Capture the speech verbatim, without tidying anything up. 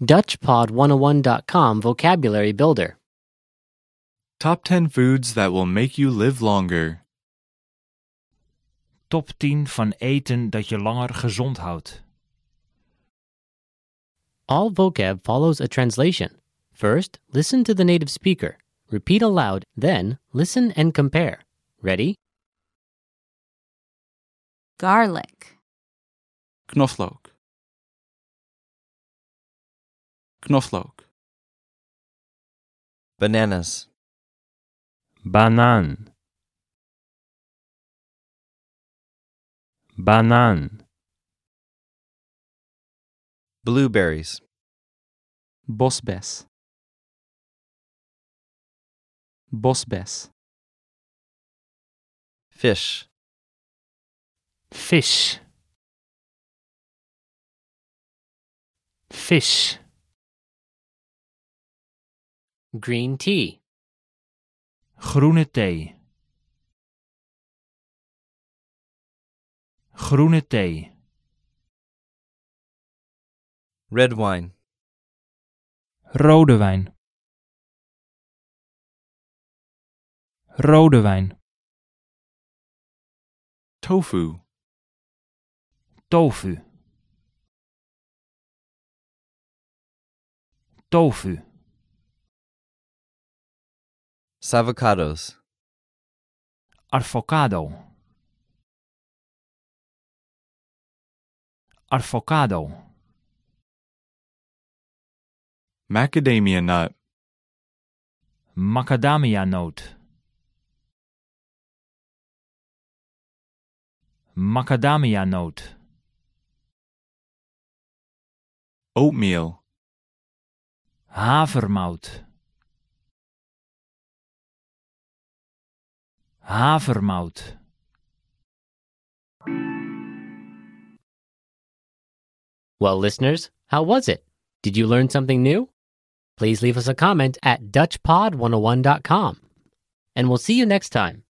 Dutch Pod one oh one dot com Vocabulary Builder. Top ten foods that will make you live longer. Top tien van eten dat je langer gezond houdt. All vocab follows a translation. First, listen to the native speaker. Repeat aloud, then listen and compare. Ready? Garlic, Knoflook. Knoflook. Bananas. Banaan. Banaan. Blueberries. Bosbes. Bosbes. Fish. Vis. Vis. Green tea. Groene thee. Groene thee. Red wine. Rode wijn. Rode wijn. Tofu. Tofu. Tofu. Avocados. Avocado. Avocado. Macadamia nut. Macadamianoot. Macadamianoot. Oatmeal. Havermout. Havermout. Well, listeners, how was it? Did you learn something new? Please leave us a comment at Dutch Pod one oh one dot com. And we'll see you next time.